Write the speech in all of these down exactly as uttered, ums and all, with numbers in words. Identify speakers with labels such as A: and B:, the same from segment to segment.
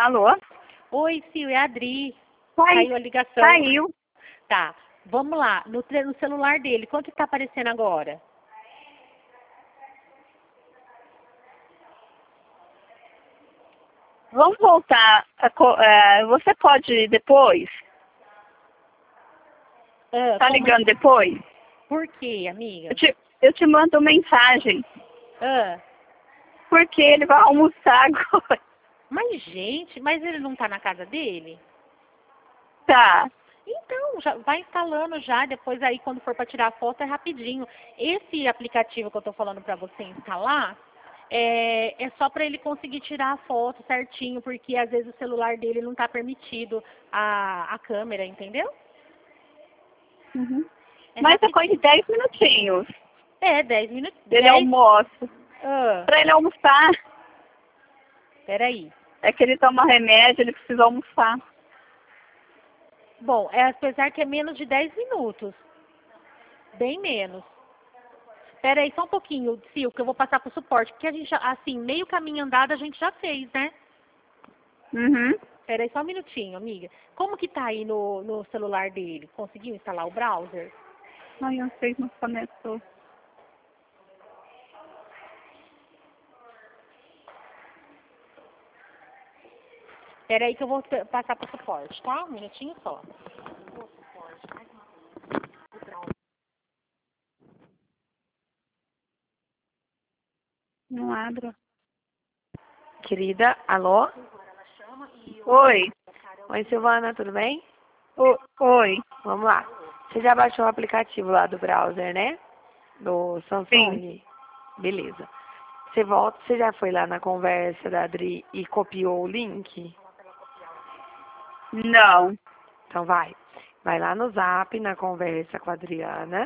A: Alô?
B: Oi, Sil, é a Adri.
A: Cai-
B: Caiu a ligação.
A: Caiu.
B: Tá, vamos lá. No, tre- no celular dele, quanto está aparecendo agora?
A: Vamos voltar. A co- é, você pode depois?
B: Ah,
A: Tá
B: como-
A: ligando depois?
B: Por quê, amiga?
A: Eu te, eu te mando mensagem.
B: Ah,
A: Porque ele vai almoçar agora.
B: mas, gente, mas ele não tá na casa dele?
A: Tá.
B: Então, já vai instalando já, depois aí quando for para tirar a foto é rapidinho. Esse aplicativo que eu tô falando para você instalar, é, é só para ele conseguir tirar a foto certinho, porque às vezes o celular dele não tá permitido a, a câmera, entendeu?
A: Uhum.
B: É
A: Mas é
B: rapidinho.
A: coisa de dez minutinhos.
B: É, dez minutos.
A: Ele
B: dez...
A: almoça.
B: Ah,
A: Pra ele almoçar,
B: peraí.
A: é que ele toma remédio, ele precisa almoçar.
B: Bom, é, apesar que é menos de dez minutos. Bem menos. Espera aí só um pouquinho, Sil, que eu vou passar pro suporte. Porque a gente, já- assim, meio caminho andado a gente já fez, né?
A: Uhum.
B: Espera aí só um minutinho, amiga. Como que tá aí no, no celular dele? Conseguiu instalar o browser?
A: Ai, eu sei que não começou.
B: Espera aí que eu vou p- passar pro suporte, tá? Um minutinho só.
A: Não abro.
C: Querida, alô?
A: Oi.
C: Oi, Silvana, tudo bem?
A: O- Oi.
C: Vamos lá. Você já baixou o aplicativo lá do browser, né? Do Samsung? Beleza. Você volta, você já foi lá na conversa da Adri e copiou o link?
A: Não.
C: Então vai. Vai lá no Zap, na conversa com a Adriana.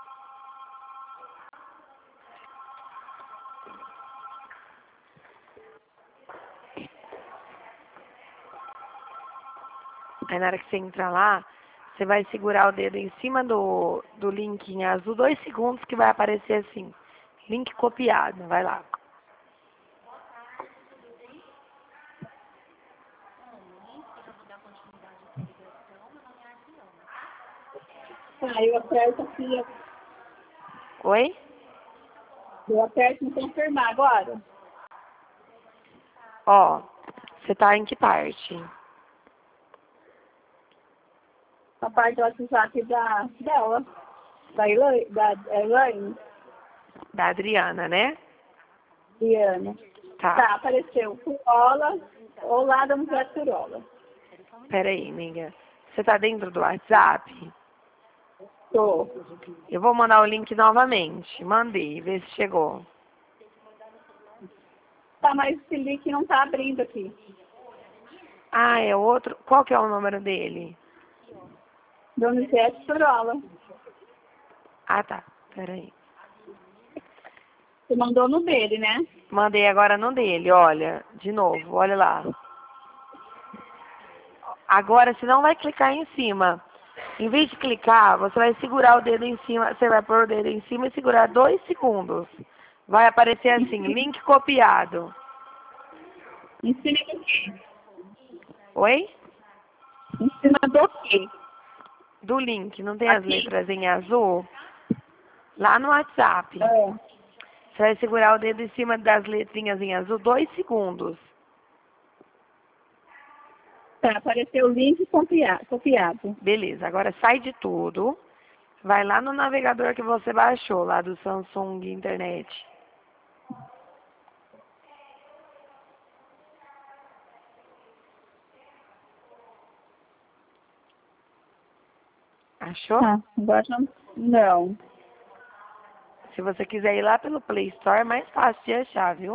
C: Aí na hora que você entrar lá, você vai segurar o dedo em cima do, do link em azul, dois segundos que vai aparecer assim. Link copiado. Vai lá.
A: Tá, eu aperto aqui.
C: Oi?
A: Eu aperto em confirmar agora.
C: Ó, você tá em que parte?
A: A parte do WhatsApp da, dela. Da Elaine. Da Elaine.
C: Da Adriana, né?
A: Diana.
C: Tá.
A: Tá, apareceu. Curola. Olá, da mulher Curola.
C: Peraí, amiga. Você tá dentro do WhatsApp?
A: Tô.
C: Eu vou mandar o link novamente. Mandei, vê se chegou.
A: Tá, mas esse link não tá abrindo aqui.
C: Ah, é outro. Qual que é o número dele?
A: Donizete Curola.
C: Ah, tá. Peraí.
A: Você mandou no dele, né?
C: Mandei agora no dele, olha. De novo, olha lá. Agora, você não vai clicar em cima. Em vez de clicar, você vai segurar o dedo em cima. Você vai pôr o dedo em cima e segurar dois segundos. Vai aparecer assim, link copiado.
A: Em cima do quê?
C: Oi?
A: Em cima do quê?
C: Do link, não tem as
A: Aqui.
C: letras em azul? Lá no WhatsApp.
A: É.
C: Você vai segurar o dedo em cima das letrinhas em azul dois segundos.
A: Tá, apareceu o link copiado. copiado.
C: Beleza, agora sai de tudo. Vai lá no navegador que você baixou, lá do Samsung Internet. Achou?
A: Tá, agora não. Não.
C: Se você quiser ir lá pelo Play Store, é mais fácil de achar, viu?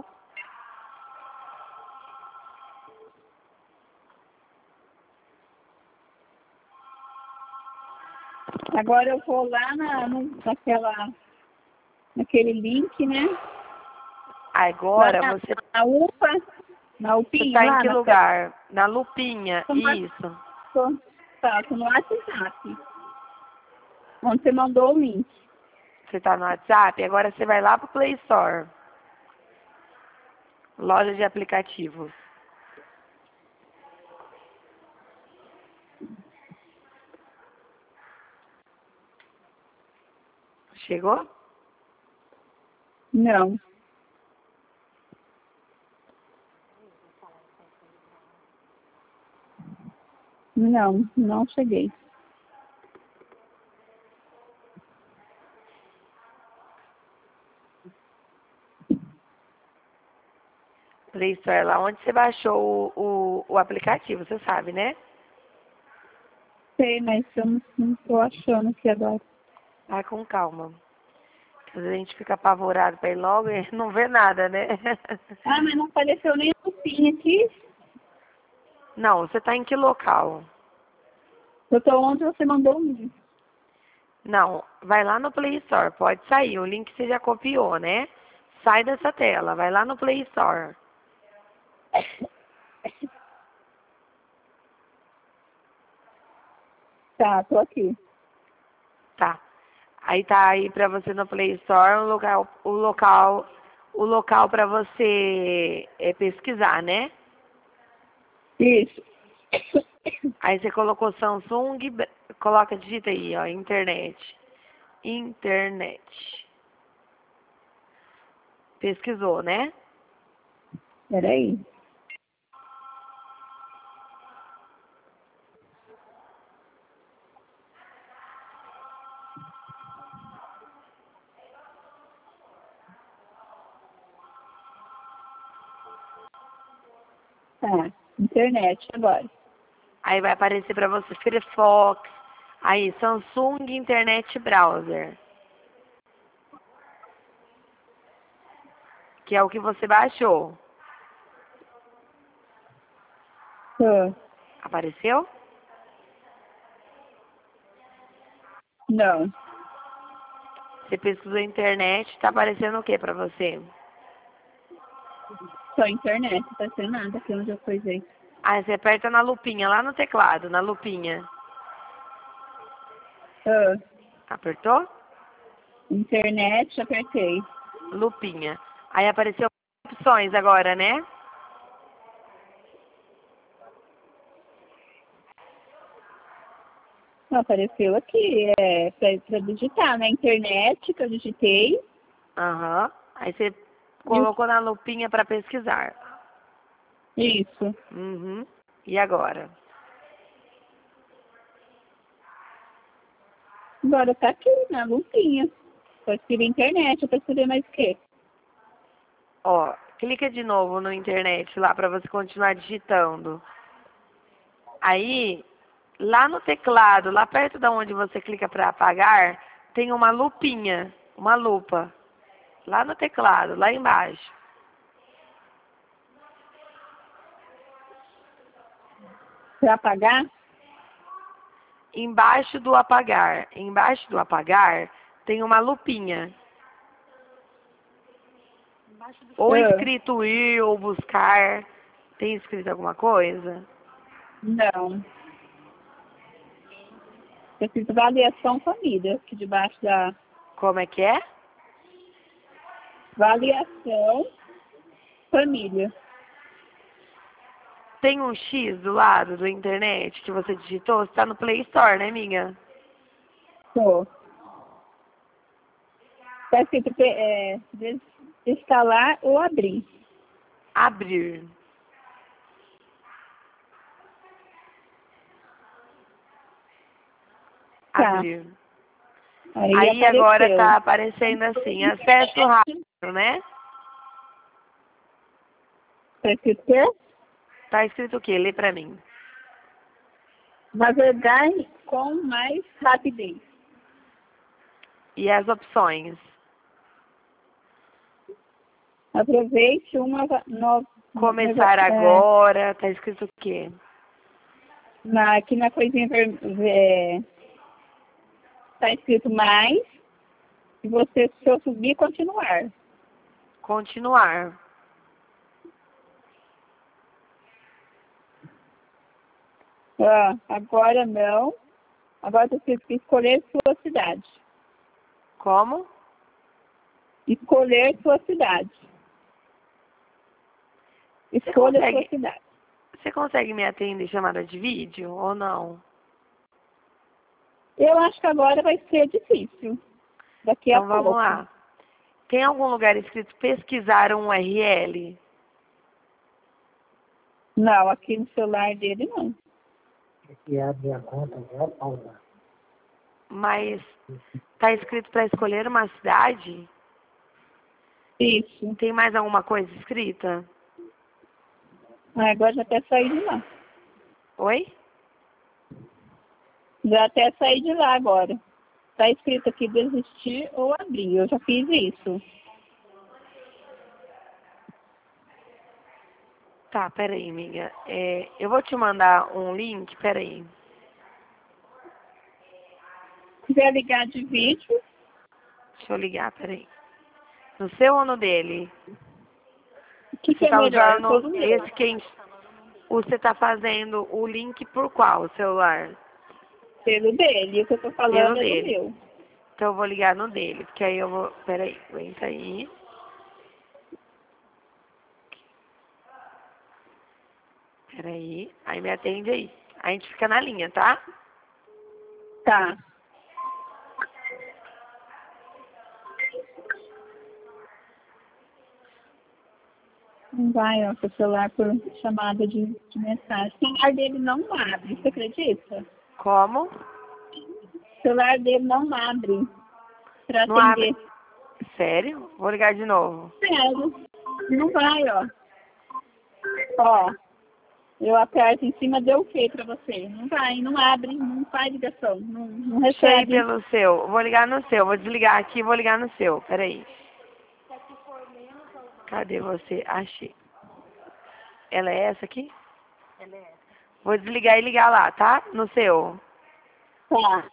A: Agora eu vou lá na, no- naquela, naquele link, né?
C: Agora
A: Lá na,
C: você,
A: na UPA, na
C: você
A: UPinha
C: tá em
A: lá.
C: que
A: na-
C: lugar? Na lupinha,
A: Tô no-
C: isso.
A: tô- Tá, tô no WhatsApp. Onde você mandou o link.
C: Você tá no WhatsApp, agora você vai lá pro Play Store. Loja de aplicativos. Chegou?
A: Não. Não, não cheguei.
C: Play Store, lá onde você baixou o, o, o aplicativo, você sabe, né?
A: Sei, mas eu não, não tô achando aqui agora.
C: Vai com calma. Às vezes a gente fica apavorado pra ir logo e não vê nada, né?
A: Ah, mas não apareceu nem o PIN aqui.
C: Não, você tá em que local?
A: Eu tô onde você mandou o link.
C: Não, vai lá no Play Store, pode sair. O link você já copiou, né? Sai dessa tela, vai lá no Play Store.
A: Tá, tô aqui.
C: Tá. Aí tá aí pra você no Play Store o local, o local, o local pra você é, pesquisar, né?
A: Isso.
C: Aí você colocou Samsung, coloca, digita aí, ó, internet. Internet. Pesquisou, né?
A: Peraí. Tá, internet agora.
C: Aí vai aparecer pra você Firefox. Aí, Samsung Internet Browser. Que é o que você baixou.
A: Tô.
C: Apareceu?
A: Não.
C: Você pesquisou internet, tá aparecendo o que pra você?
A: Só internet, não tá sendo nada aqui onde eu coisei.
C: Aí você aperta na lupinha, lá no teclado, na lupinha.
A: Ah,
C: Apertou?
A: internet, apertei.
C: Lupinha. Aí apareceu opções agora, né?
A: Apareceu aqui, é pra, pra digitar na internet que eu digitei.
C: Aham. Aí você
A: E o-
C: colocou na lupinha pra pesquisar.
A: Isso.
C: Uhum. E agora?
A: Agora tá aqui, na lupinha. Só escrevi internet, eu pesquisei mais o quê?
C: Ó, clica de novo no internet lá pra você continuar digitando. Aí, lá no teclado, lá perto da onde você clica para apagar, tem uma lupinha, uma lupa. Lá no teclado, lá embaixo.
A: Pra apagar?
C: Embaixo do apagar, embaixo do apagar, tem uma lupinha. Ou
A: Ah,
C: escrito ir ou buscar. Tem escrito alguma coisa?
A: não. Eu fiz avaliação família, aqui debaixo da
C: Como é que é?
A: avaliação família.
C: Tem um X do lado do internet que você digitou? Você tá no Play Store, né, minha?
A: Tô. Tá escrito é, des- instalar ou abrir.
C: Abrir.
A: Tá.
C: Abrir.
A: Aí,
C: Aí
A: apareceu.
C: agora tá aparecendo assim, acesso rápido, né?
A: Tá escrito o quê?
C: Tá escrito o quê? Lê pra mim.
A: Navegar com mais rapidez.
C: E as opções?
A: Aproveite uma nova.
C: Começar agora, tá escrito o quê?
A: Na, aqui na coisinha ver, é, tá escrito mais. E você, se eu subir, continuar.
C: Continuar.
A: Ah, agora não. Agora você tem que escolher sua cidade.
C: Como?
A: Escolher sua cidade.
C: Você
A: Escolha
C: consegue,
A: sua cidade.
C: você consegue me atender chamada de vídeo ou não?
A: Eu acho que agora vai ser difícil. daqui a
C: Então vamos
A: pouco.
C: lá. Tem algum lugar escrito pesquisar um U R L?
A: Não, aqui no celular dele não.
D: Aqui abre a conta, já pausa.
C: Mas tá escrito para escolher uma cidade?
A: Isso.
C: Tem mais alguma coisa escrita?
A: Ah, agora já até saí de lá.
C: Oi?
A: Já até saí de lá agora. Tá escrito aqui desistir ou abrir. Eu já fiz isso.
C: Tá, peraí, amiga. É, eu vou te mandar um link, peraí.
A: Se quiser ligar de vídeo,
C: Deixa eu ligar, peraí. No seu ou no dele?
A: o que, que
C: Você
A: é
C: tá
A: melhor?
C: usando
A: Todo meu.
C: esse quem... Você tá fazendo o link por qual celular?
A: Pelo dele. O que eu tô
C: Pelo
A: falando é do
C: dele.
A: meu.
C: Então eu vou ligar no dele, porque aí eu vou... Peraí, aguenta aí. Peraí, aí me atende aí. A gente fica na linha, tá?
A: Tá. Não vai, ó, com o celular por chamada de, de mensagem. O celular dele não abre, você acredita?
C: Como?
A: O celular dele não abre pra
C: Não abre.
A: atender.
C: Sério? Vou ligar de novo.
A: Sério. Não vai, ó. Ó, eu aperto em cima, deu ok pra você. Não vai, não abre, não faz ligação, não, não
C: Deixa aí
A: recebe.
C: pelo seu. Vou ligar no seu. Vou desligar aqui e vou ligar no seu. Peraí. Cadê você? Achei. Ela é essa aqui? Ela é essa. Vou desligar e ligar lá, tá? No seu.
A: Tá.